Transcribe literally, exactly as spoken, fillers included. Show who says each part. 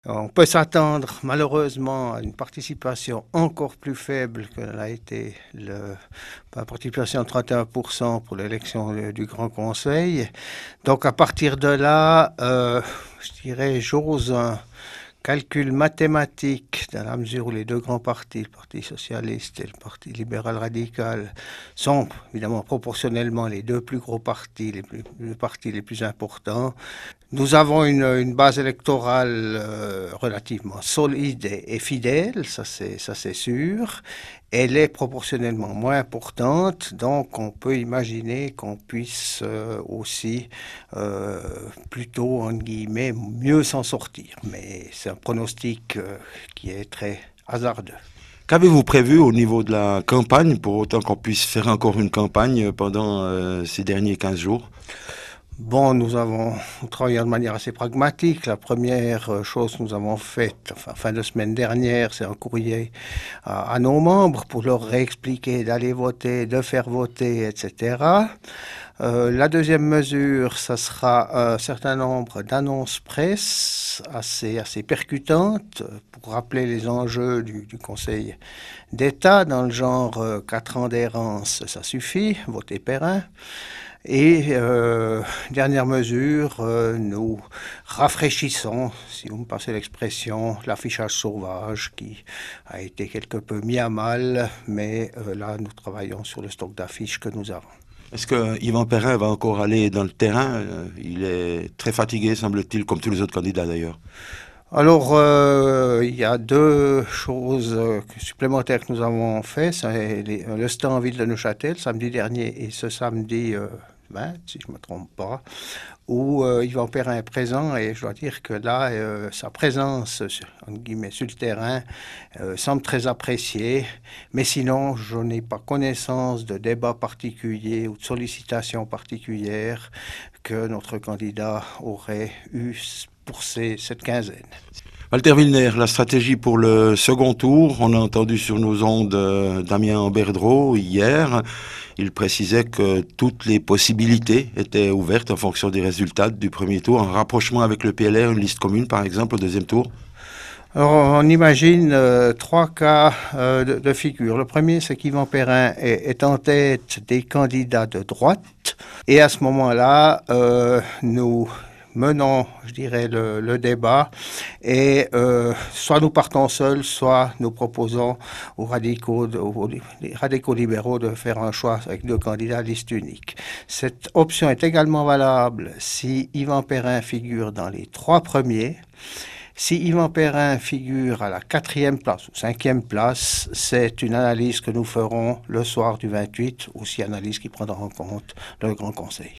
Speaker 1: On peut s'attendre malheureusement à une participation encore plus faible que l'a été le, la participation de trente et un pour cent pour l'élection du Grand Conseil. Donc à partir de là, euh, je dirais, j'ose un calcul mathématique dans la mesure où les deux grands partis, le Parti socialiste et le Parti libéral radical, sont évidemment proportionnellement les deux plus gros partis, les, plus, les partis les plus importants. Nous avons une, une base électorale euh, relativement solide et, et fidèle, ça c'est, ça c'est sûr. Elle est proportionnellement moins importante, donc on peut imaginer qu'on puisse euh, aussi euh, plutôt, en guillemets, mieux s'en sortir. Mais c'est un pronostic euh, qui est très hasardeux.
Speaker 2: Qu'avez-vous prévu au niveau de la campagne, pour autant qu'on puisse faire encore une campagne pendant euh, ces derniers quinze jours?
Speaker 1: Bon, nous avons travaillé de manière assez pragmatique. La première chose que nous avons faite, enfin, fin de semaine dernière, c'est un courrier à, à nos membres pour leur réexpliquer d'aller voter, de faire voter, et cetera. Euh, la deuxième mesure, ça sera un certain nombre d'annonces presse assez, assez percutantes pour rappeler les enjeux du, du Conseil d'État dans le genre euh, quatre ans d'errance, ça suffit, voter Perrin. Et euh, dernière mesure, euh, nous rafraîchissons, si vous me passez l'expression, l'affichage sauvage qui a été quelque peu mis à mal, mais euh, là nous travaillons sur le stock d'affiches que nous avons.
Speaker 2: Est-ce que Yvan Perrin va encore aller dans le terrain? Il est très fatigué, semble-t-il, comme tous les autres candidats d'ailleurs.
Speaker 1: Alors, euh, il y a deux choses euh, supplémentaires que nous avons fait. C'est les, le stand en ville de Neuchâtel, samedi dernier, et ce samedi euh, vingt, si je ne me trompe pas, où euh, Yvan Perrin est présent. Et je dois dire que là, euh, sa présence, entre guillemets, sur le terrain, euh, semble très appréciée. Mais sinon, je n'ai pas connaissance de débat particulier ou de sollicitation particulière que notre candidat aurait eu pour ces, cette quinzaine.
Speaker 2: Walter Wilner, la stratégie pour le second tour, on a entendu sur nos ondes euh, Damien Berdreau hier. Il précisait que toutes les possibilités étaient ouvertes en fonction des résultats du premier tour, un rapprochement avec le P L R, une liste commune par exemple au deuxième tour.
Speaker 1: Alors, on imagine euh, trois cas euh, de, de figure. Le premier, c'est qu'Yvan Perrin est, est en tête des candidats de droite. Et à ce moment-là, euh, nous menons, je dirais, le, le débat. Et euh, soit nous partons seuls, soit nous proposons aux radicaux, aux, les radicaux libéraux de faire un choix avec deux candidats à liste unique. Cette option est également valable si Yvan Perrin figure dans les trois premiers. Si Yvan Perrin figure à la quatrième place ou cinquième place, c'est une analyse que nous ferons le soir du vingt-huit, aussi analyse qui prendra en compte le Grand Conseil.